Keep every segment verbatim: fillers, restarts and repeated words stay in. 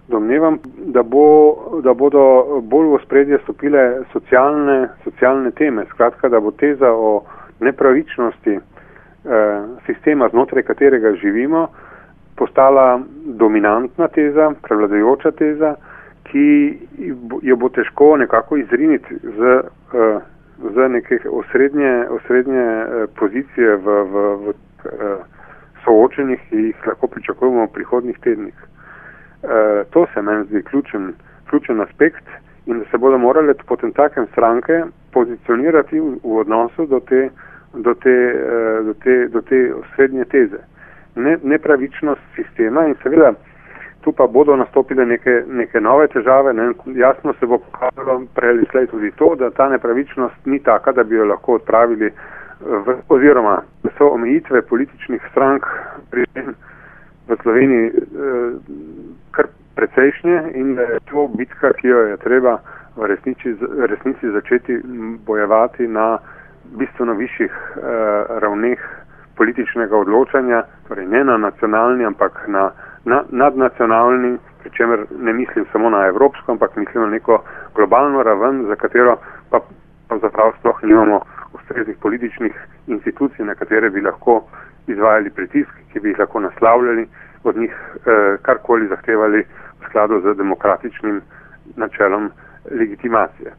domnevam, da, bo, da bodo bolj v ospredje stopile socialne, socialne teme. Skratka, da bo teza o nepravičnosti eh, sistema, znotraj katerega živimo, postala dominantna teza, prevladujoča teza, ki jo bo težko nekako izriniti z, uh, z neke osrednje, osrednje uh, pozicije v, v, v uh, soočenjih, ki jih lahko pričakujemo v prihodnjih tednih. Uh, to se meni zdi ključen, ključen aspekt in da se bodo morale potem takem stranke pozicionirati v, v odnosu do te, do te, uh, do te, do te osrednje teze. Ne, nepravičnost sistema in seveda tu pa bodo nastopile neke, neke nove težave. Ne? Jasno se bo pokazalo prej ali slej tudi to, da ta nepravičnost ni taka, da bi jo lahko odpravili v, oziroma da so omejitve političnih strank pri tem v Sloveniji eh, kar precejšnje in da je to bitka, ki jo je treba v resnici, resnici začeti bojevati na bistveno višjih eh, ravneh političnega odločanja, torej ne na nacionalni, ampak na Na, nadnacionalni, pri čemer ne mislim samo na evropsko, ampak mislim na neko globalno raven, za katero pa pravzaprav sploh nimamo ustreznih političnih institucij, na katere bi lahko izvajali pritisk, ki bi jih lahko naslavljali, od njih eh, karkoli zahtevali v skladu z demokratičnim načelom legitimacije.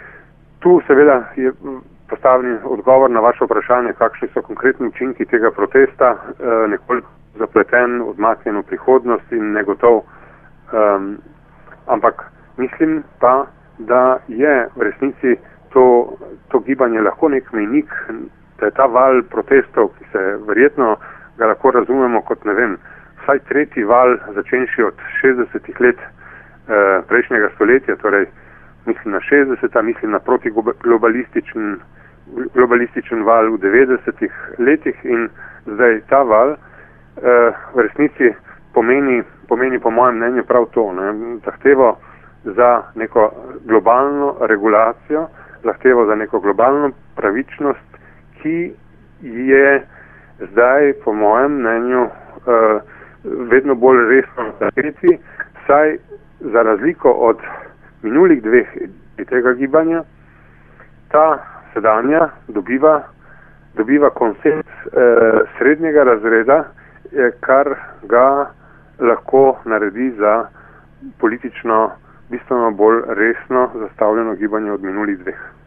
Tu seveda je postavljen odgovor na vaše vprašanje, kakšni so konkretni učinki tega protesta, eh, nekoliko zapleten, odmaknjen v prihodnost in negotov. Um, ampak mislim pa, da je v resnici to, to gibanje lahko nek mejnik, da je ta val protestov, ki se verjetno ga lahko razumemo kot, ne vem, vsaj tretji val, začenši od šestdesetih let eh, prejšnjega stoletja, torej mislim na šestdeseta, mislim na protiglobalističen globalističen val v devetdesetih letih in zdaj ta val v resnici pomeni, pomeni po mojem mnenju prav to, ne, zahtevo za neko globalno regulacijo, zahtevo za neko globalno pravičnost, ki je zdaj po mojem mnenju uh, vedno bolj resno zapeti, saj za razliko od minulih dveh tega gibanja, ta sedanja dobiva, dobiva konsens uh, srednjega razreda, kar ga lahko naredi za politično bistveno bolj resno zastavljeno gibanje od minulih dveh.